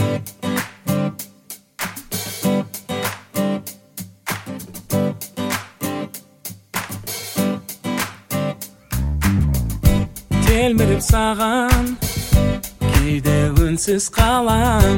Telmirip sağan кейде үнсіз қалам,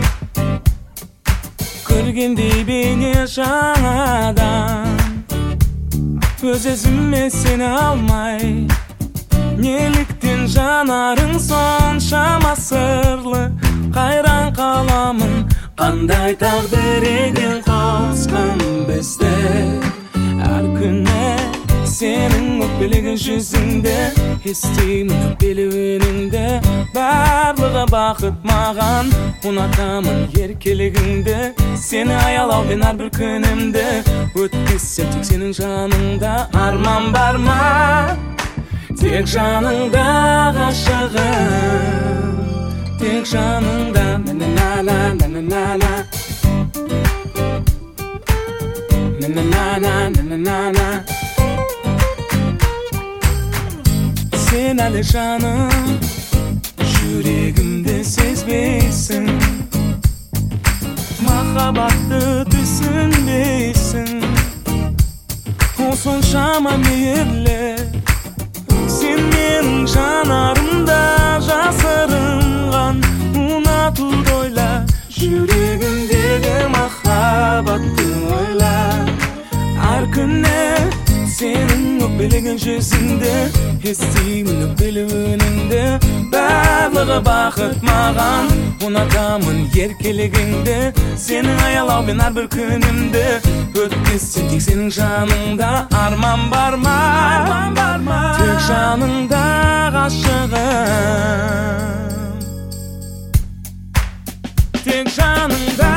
көргендей бейне жаңадан. Өз өзіме сені алмай, неліктен жанарың соншама сырлы? Қайран қаламын, қандай тағдыр екен қосқан бізді. Әр күні сенің өкпелеген жүзіңді естимін, өкпелі үніңді. Барлығы бақыт маған, ұнатамын еркелігіңді. Сені аялаумен әрбір күнімді өткізсем тек сенің жаныңда. Арман бар ма тек жаныңда ғашығым, тек жаныңда. На-на-на-на, на-на-на-на, на-на-на-на, на-на-на-на. Sen әлі жаным, жүрегімді сезбейсің, махаббатты түсінбейсің. Ол соншама мейірлі, сен менің жанарымда жасырынған. Ұнатуды ойла, жүрегімдегі махаббатты ойла. Әр күні сенің өкпелеген жүзіңді естимін, өкпелі үніңді. Барлығы бақыт маған, ұнатамын еркелігіңді. Сенің аялаумен әрбір күнімді өткізсем тек сенің жаныңда. Арман бар ма тек жаныңда ғашығым, тек жаныңда.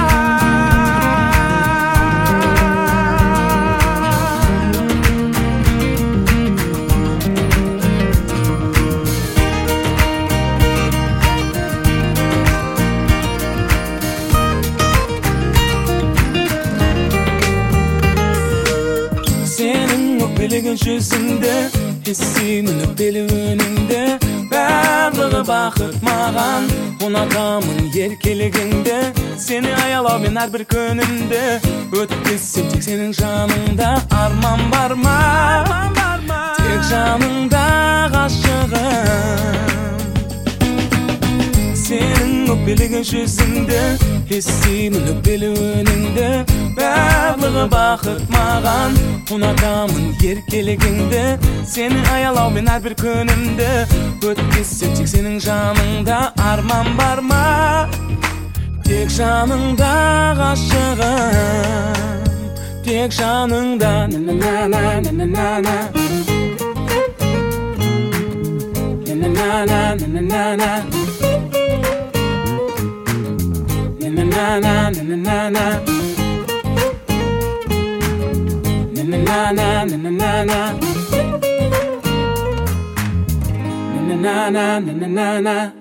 Өкпелеген жүзіңді естимін, өкпелі үніңді. Барлығы бақыт маған, ұнатамын еркелігіңді. Сені аялаумен әрбір күнімді өткізсем тек сенің жаныңда. Арман бар ма тек жаныңда ғашығым, сенің өкпелеген жүзіңді естимін, өкпелі үніңді. Барлығы бақыт маған, ұнатамын еркелігіңді. Сені аялаумен әрбір күнімді өткізсем тек сенің жаныңда. Арман бар ма тек жаныңда ғашығым, тек жаныңда. На-на-на-на, на-на-на-на, на-на-на-на, на-на-на-на, na-na-na-na, na-na-na-na, na-na-na-na, na-na-na-na, na-na-na-na, na-na-na-na.